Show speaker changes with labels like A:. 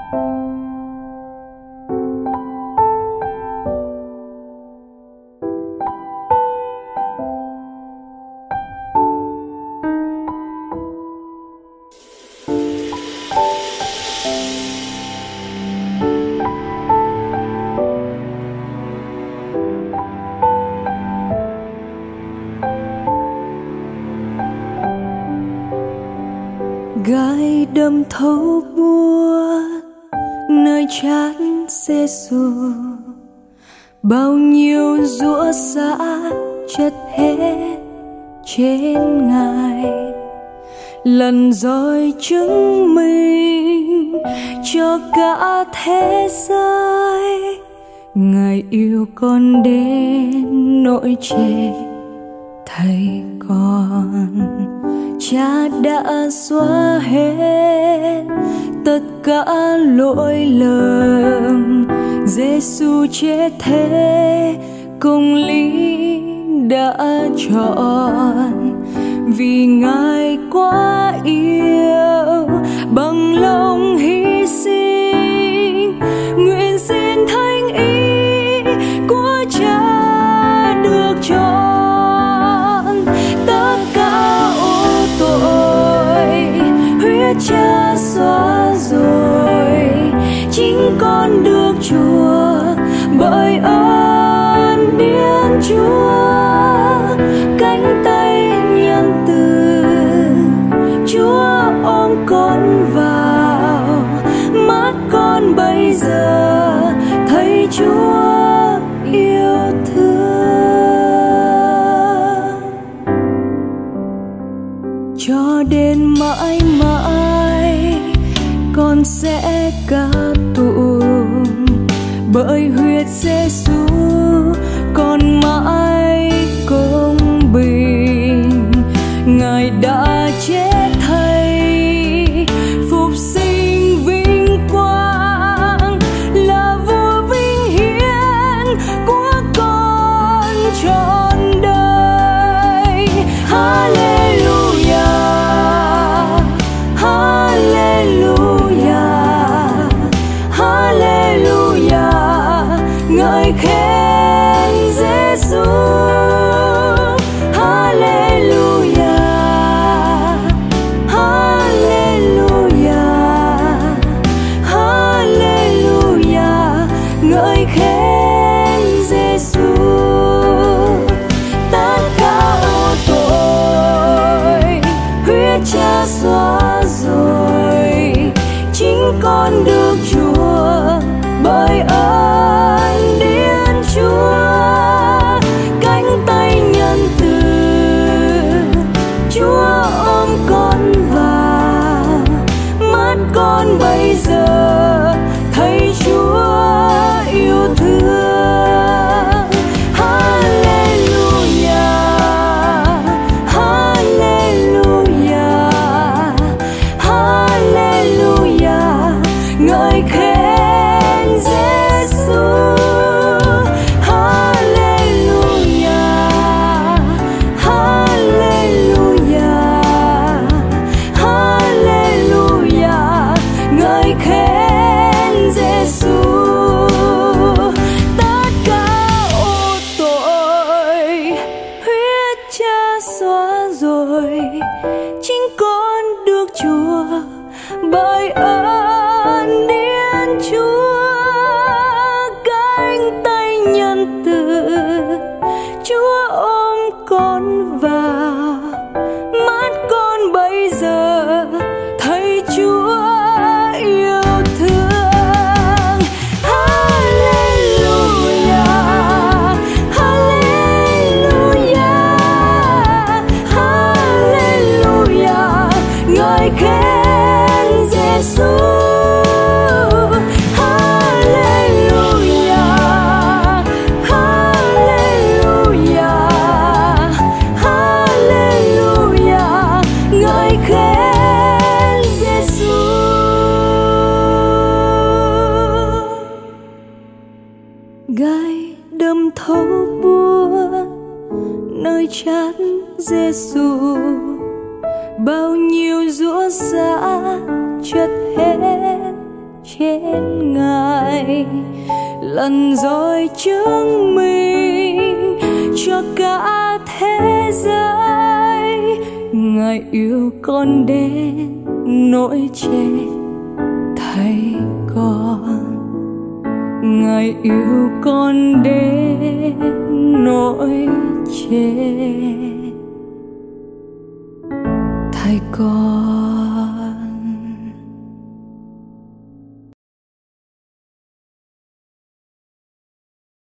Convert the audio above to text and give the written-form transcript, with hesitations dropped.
A: Gai đâm thấu buốt nơi trán Giêsu, bao nhiêu giũa giã chất hết trên Ngài, lần rồi chứng minh cho cả thế giới Ngài yêu con đến nỗi chê thay con. Cha đã xóa hết tất cả lỗi lầm, Giêsu chết thế công lý đã chọn, vì Ngài quá yêu bằng lòng hy sinh, nguyện xin thánh ý của Cha được chọn tất cả ô tội, huyết Cha xóa rồi, chính con được chuộc bởi ơn Thiên Chúa. Cánh tay nhân từ Chúa ôm con vào, mắt con bây giờ thấy Chúa yêu thương. Cho đến mãi mãi con sẽ ca tụng bởi huyết Giêsu, con mãi công bình. Ngài đã chết thay phục sinh vinh quang, là vua vinh hiển của con trọn đời. Hallelujah, hallelujah, hallelujah, ngợi khen Giêsu. Cha xóa rồi, chính con được chuộc bởi ơn Thiên Chúa. Cánh tay nhân từ Chúa ôm con vào, mắt con bây giờ thấy Chúa yêu thương. Ngợi khen Giêsu, hallelujah, hallelujah, hallelujah, ngợi khen Giêsu. Tất cả ô tội huyết Cha xóa rồi, chính con được chuộc bởi ơn Thiên Chúa. Cánh tay nhân từ Chúa ôm con vào, mắt con bây giờ thấy Chúa yêu thương. Hallelujah, hallelujah, hallelujah, ngợi khen Giêsu. Gai đâm thấu buốt nơi trán Giêsu, bao nhiêu giũa giã chất hết trên Ngài, lần rồi chứng minh cho cả thế giới Ngài yêu con đến nỗi chết thay con. Ngài yêu con đến nỗi chết thay con.